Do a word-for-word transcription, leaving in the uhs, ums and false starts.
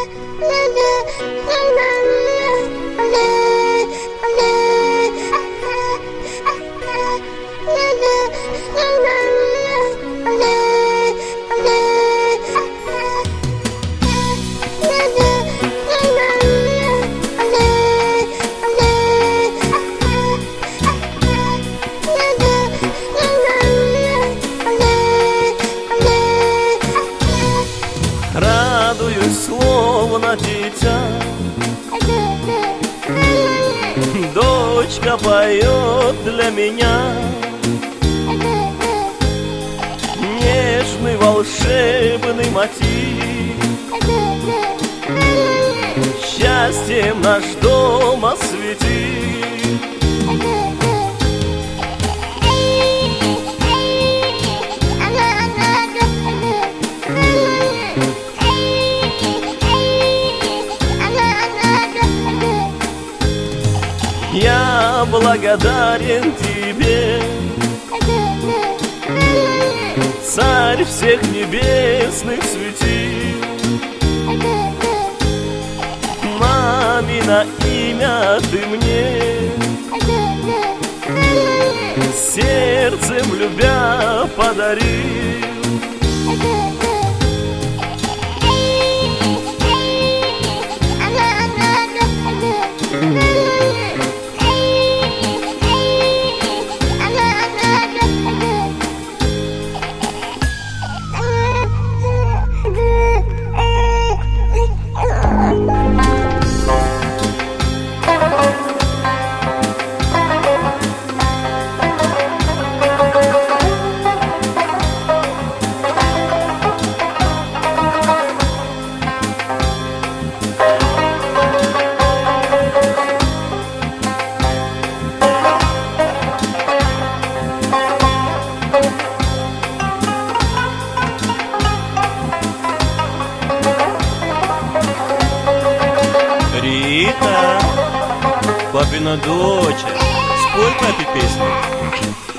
Радуюсь, словно дитя, дочка поет для меня нежный волшебный мотив. Счастьем наш дом осветит. Я благодарен тебе, Царь всех небесных светил. Мамино имя ты мне сердцем любя подарил. Рита, папина дочь, спой папе песню.